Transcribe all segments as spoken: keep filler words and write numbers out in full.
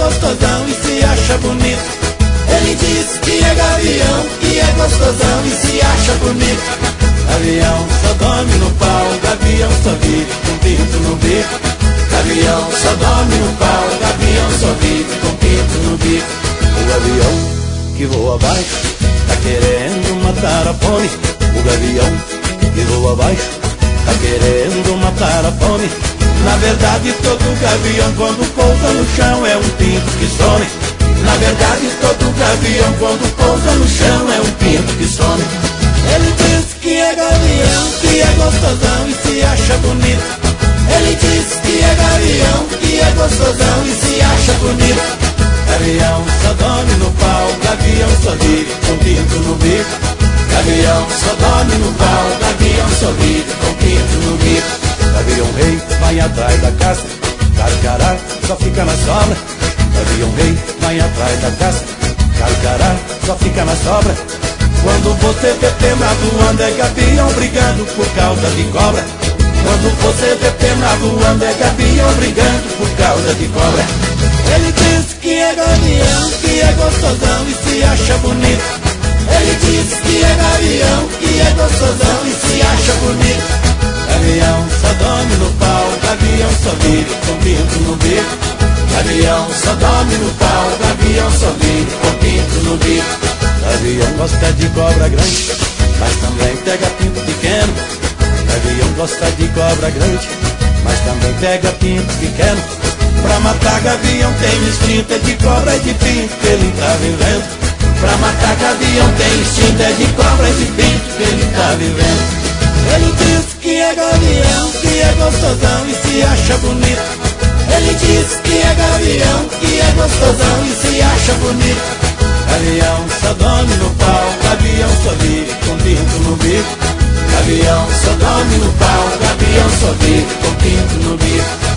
gostosão e se acha bonito. Ele diz que é gavião, que é gostosão e se acha bonito. Gavião só dorme no pau, gavião só vive com pinto no bico. Gavião só dorme no pau, gavião só vive com pinto no bico. O gavião que voa abaixo tá querendo matar a fome. O gavião que voa abaixo tá querendo matar a fome. Na verdade todo gavião quando pousa no chão é um pinto que some. Na verdade todo gavião quando pousa no chão é um pinto que some. Ele diz que é gavião, que é gostosão e se acha bonito. Ele diz que é gavião, que é gostosão e se acha bonito. Gavião só dorme no pau, gavião só vive com pinto no bico. Gavião só dorme no pau, gavião só vive com pinto no bico. Gavião rei vai atrás da caça, carcará só fica na sobra. Gavião rei vai atrás da caça, carcará só fica na sobra. Quando você vê pena voando é gavião brigando por causa de cobra. Quando você vê pena voando é gavião brigando por causa de cobra. Ele diz que é gavião, que é gostosão e se acha bonito. Ele diz que é gavião, que é gostosão e se acha bonito. Gavião só dorme no pau, gavião só vive com pinto no bico. Gavião só dorme no pau, gavião só vive com pinto no bico. Gavião gosta de cobra grande, mas também pega pinto pequeno. Gavião gosta de cobra grande, mas também pega pinto pequeno. Pra matar gavião tem instinto, é de cobra e de pinto que ele tá vivendo. Pra matar gavião tem instinto, é de cobra e de pinto que ele tá vivendo. Ele diz que é gavião, que é gostosão e se acha bonito. Ele diz que é gavião, que é gostosão e se acha bonito. Gavião só dorme no pau, gavião só vive com pinto no bico. Gavião só dorme no pau, gavião só vive com pinto no bico.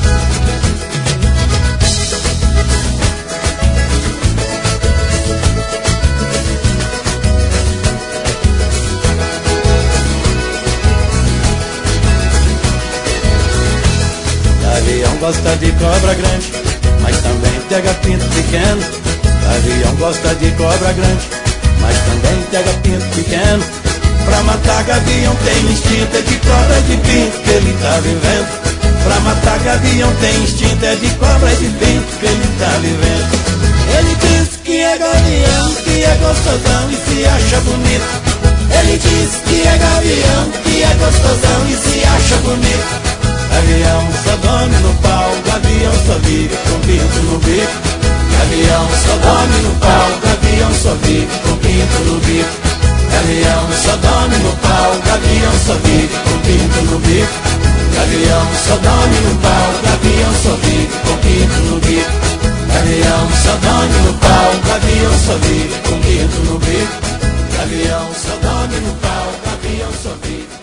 Gavião gosta de cobra grande, mas também pega pinto pequeno. Gavião gosta de cobra grande, mas também pega pinto pequeno. Pra matar gavião tem instinto, é de cobra e de pinto que ele tá vivendo. Pra matar gavião tem instinto, é de cobra e de pinto que ele tá vivendo. Ele diz que é gavião, que é gostosão e se acha bonito. Ele diz que é gavião, que é gostosão e se acha bonito. Gavião só dorme no pau, gavião só vive com pinto no bico. Gavião só dorme no pau, gavião só vive com pinto no bico. Gavião só dorme no pau, gavião só vive com pinto no bico. Gavião só dorme no pau, gavião só vive com pinto no bico. Gavião só dorme no pau, gavião só vive com pinto no bico. Gavião só dorme no pau, gavião só vive